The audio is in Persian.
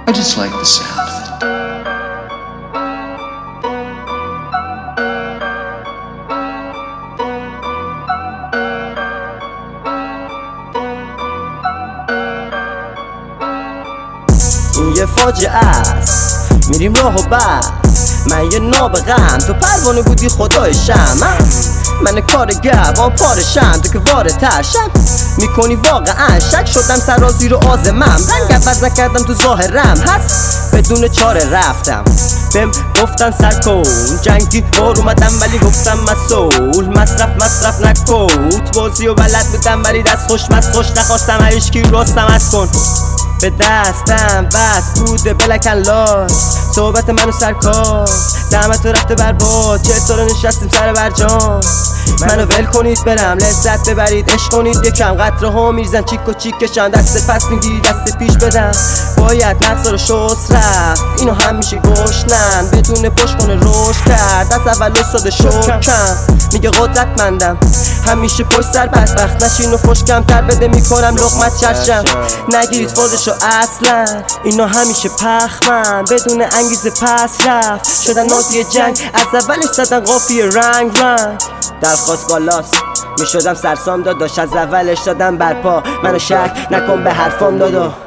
I just like the sound of it. این یه فاجعه است، میریم راه و بعد من یه نابغم، تو پروانه بودی خدای شمع، من کارگر با پارشم، تو که واردتر شد میکنی واقعا شک شدم سرازی رو آزمم، رنگ عوض نکردم تو ظاهرم هست بدون چاره رفتم بهم گفتن سر کن جنگی بار اومدم ولی گفتم مسئول مصرف نکن بازی و بلد بودم ولی دست خوش نخواستم هیچکی راستم از کن به دستم بس بوده بلکن لاش صحبت منو سرکار زحمت رفته برباد 40 سال نشستیم سر برجام منو ول کنید برم لذت ببرید عشق کنید یکم قطره ها میریزن چیک و چیک کشن دست پس میگیری دست پیش بدن باید نقصا رو شست رفت اینو همیشه گشنن بدون پشت کنه روش کرد از اول استاد شکم میگه قدرتمندم همیشه پشت سر بدبخت نشین و فش کمتر بده میکنم لقمت چشم نگیرید فازشو اصلا اینا همیشه پخمن بدون انگیزه پس رفت شدن نازی جنگ از اولش زدن قافیه رنگ درخواست بالاست میشدم سرسام داداش از اولش دادم برپا منو شک نکن به حرفام دادا